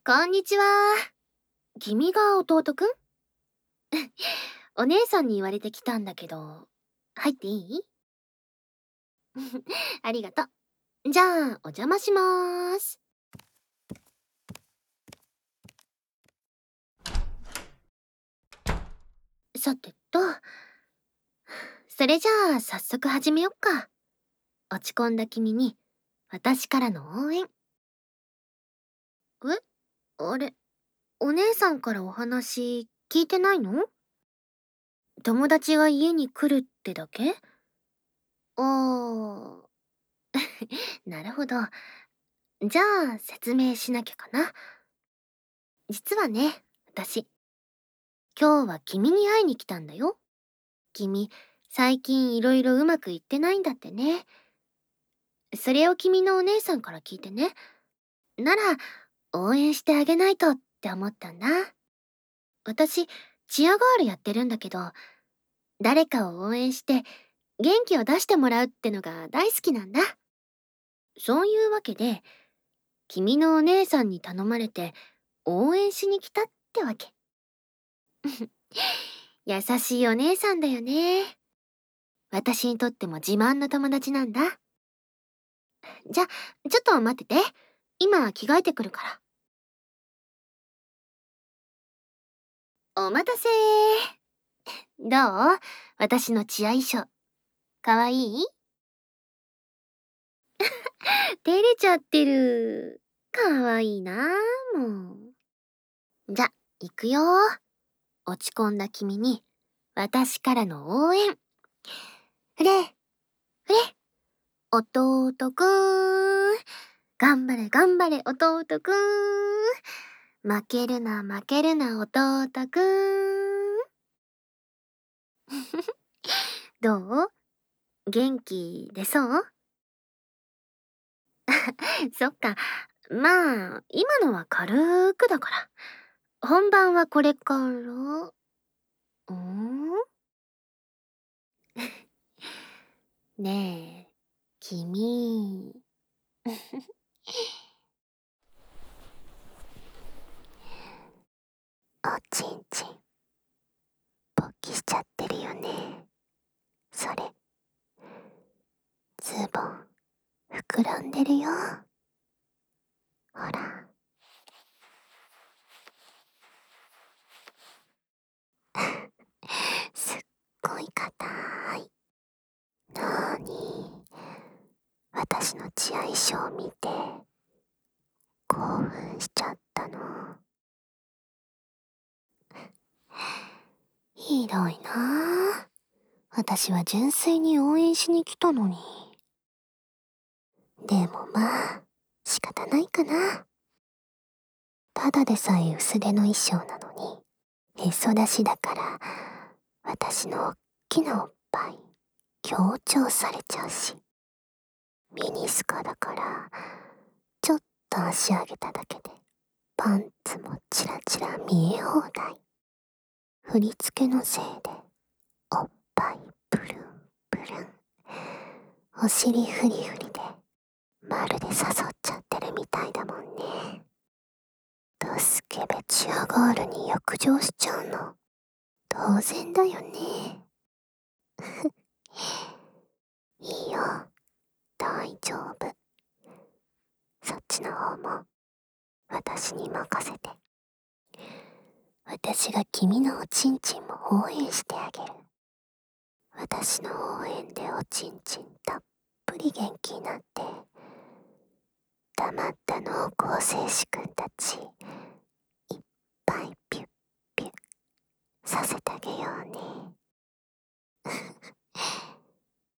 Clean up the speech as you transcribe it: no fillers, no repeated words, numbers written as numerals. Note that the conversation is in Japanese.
こんにちは。君が弟くん？お姉さんに言われてきたんだけど、入っていい？ありがとう。じゃあ、お邪魔しまーす。さてと、それじゃあ早速始めよっか。落ち込んだ君に、私からの応援。え？あれ、お姉さんからお話聞いてないの？友達が家に来るってだけ？あー、なるほど。じゃあ説明しなきゃかな。実はね、私、今日は君に会いに来たんだよ。君、最近いろいろうまくいってないんだってね。それを君のお姉さんから聞いてね。なら、応援してあげないとって思ったんだ。私、チアガールやってるんだけど、誰かを応援して元気を出してもらうってのが大好きなんだ。そういうわけで、君のお姉さんに頼まれて応援しに来たってわけ。優しいお姉さんだよね。私にとっても自慢の友達なんだ。じゃ、ちょっと待ってて。今着替えてくるから。お待たせー。どう？私のチア衣装。かわいい？照れちゃってる。かわいいなあ、もう。じゃ、行くよ。落ち込んだ君に、私からの応援。ふれ、ふれ、弟くん。頑張れ頑張れ弟くん。負けるな負けるな弟くん。どう？元気出そう？そっか。まあ、今のは軽くだから。本番はこれから。ねえ、君。おちんちん、勃起しちゃってるよね。それ、ズボン、膨らんでるよ。ほら。すっごい硬い。なーに、私の血合い性を見て、興奮しちゃったの。ひどいなあ。私は純粋に応援しに来たのに。でもまあ、仕方ないかな。ただでさえ薄手の衣装なのに、へそ出しだから、私のおっきなおっぱい、強調されちゃうし。ミニスカだから、ちょっと足上げただけで、パンツもチラチラ見え放題。振り付けのせいで、おっぱいプルンプルン。お尻フリフリで、まるで誘っちゃってるみたいだもんね。ドスケベチアガールに浴場しちゃうの。当然だよね。いいよ。大丈夫。そっちの方も、私に任せて。私が君のおちんちんも応援してあげる。私の応援でおちんちんたっぷり元気になって、黙った濃厚精子くんたち